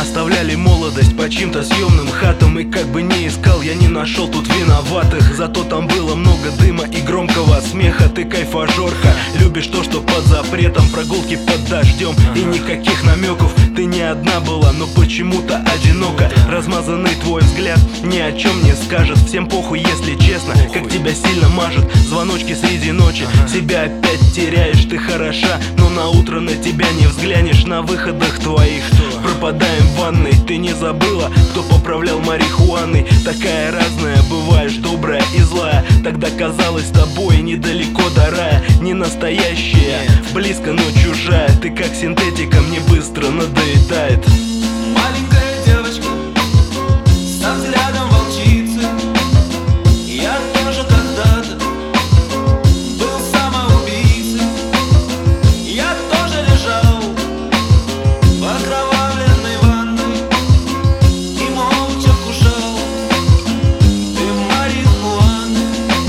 оставляли молодость по чьим-то съемным хатам. И как бы не искал, я не нашел тут виноватых. Зато там было много дыма и громкого смеха. Ты кайфажорка, любишь то, что под запретом, прогулки под дождем и никаких намеков. Ты не одна была, но почему-то одинока. Размазанный твой взгляд ни о чем не скажет. Всем похуй, если честно, как тебя сильно мажет. Звоночки среди ночи, себя опять теряешь. Ты хороша, но на утро на тебя не взглянешь. На выходах твоих пропадаем в ванной. Ты не забыла, кто поправлял марихуаной? Такая разная, бываешь добрая и злая. Тогда казалось, тобой недалеко до рая. Не настоящая, близко, но чужая. Ты как синтетика, мне быстро надоедает. Маленькая девочка со взглядом волчицы. Я тоже когда-то был самоубийцей. Я тоже лежал в окровавленной ванной и молча кушал ты марихуаны.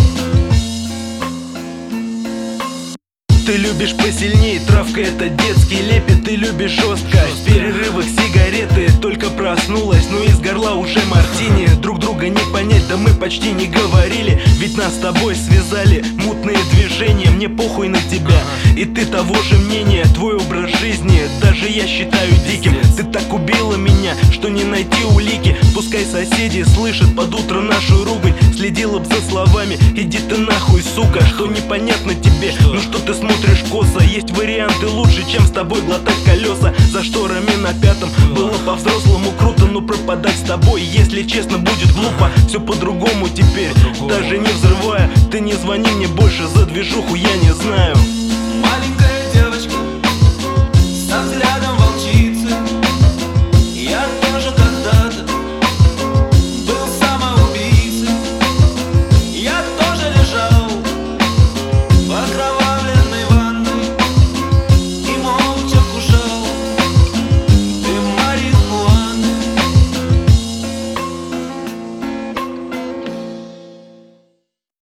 Ты любишь посильнее, травка это детский лепет. Ты любишь жестко, в перерывах сигареты. Только проснулась, но из горла уже мартини. Друг друга не понять, да мы почти не говорили. Ведь нас с тобой связали мутные движения. Мне похуй на тебя, и ты того же мнения. Твой образ жизни даже я считаю диким. Ты так убила меня, что не найти улики. Пускай соседи слышат под утро нашу ругань. Следила б за словами, иди ты нахуй, сука. Что непонятно тебе, ну что ты смотришь косо? Есть варианты лучше, чем с тобой глотать колеса. За шторами на пятом было по-взрослому круто, но пропадать с тобой, если честно, будет глупо. Все по-другому теперь, даже не взрывая. Ты не звони мне больше, за движуху я не знаю.